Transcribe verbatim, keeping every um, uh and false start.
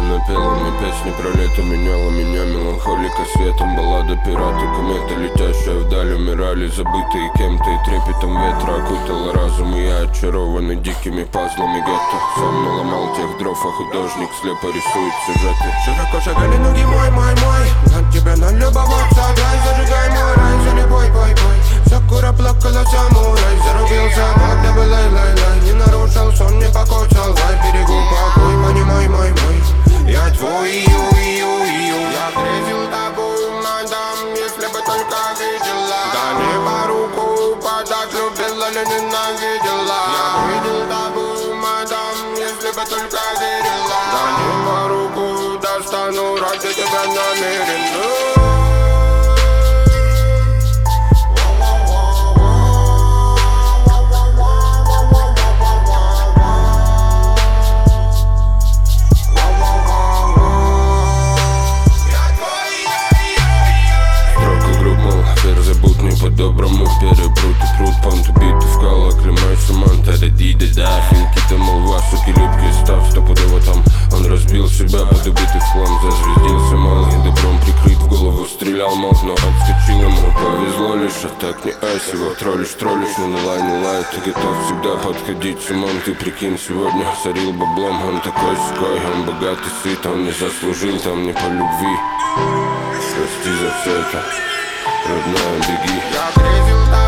Она пела мне песни про лето, меняла меня меланхолика светом. Баллада пираты, комета, летящая вдаль. Умирали забытые кем-то, и трепетом ветра окутала разум. И я очарованный дикими пазлами гетто. Сам наломал тех дров, а художник слепо рисует сюжеты. Широко шагали ноги, мой, мой, мой. На тебя налюбоваться, дай, зажигай мой рай. За любой, бой, бой. Сакура плакала самурай. Зарубился, когда бы лай, лай, лай. Не нарушил сон, не покоцал, дай берегу покой. Понимай, мой, мой. Я твой, ю, ю, ю. Я грезил тобой, мадам, если бы только видела. Да не по руку подать, любила ли ненавидела. Я видел тобой, мадам, если бы только верила. Да не по руку достану, ради тебя намерен. По-доброму перепрут и прут, понту биты в кала, клемай саманта, радиды, да. Финки-то молва, суки, любки, став стопудово там. Он разбил себя под убитый хлам, зазвездился малый, добром прикрыт, в голову стрелял мог, но отскочил ему. Повезло лишь, а так не айс, его троллишь, троллишь, но не лай, не лай. Ты готов всегда подходить с умом, ты прикинь, сегодня сорил баблом. Он такой ской, он богатый, сыт, он не заслужил там не по любви. Прости за все это, родная, беги. Я грезил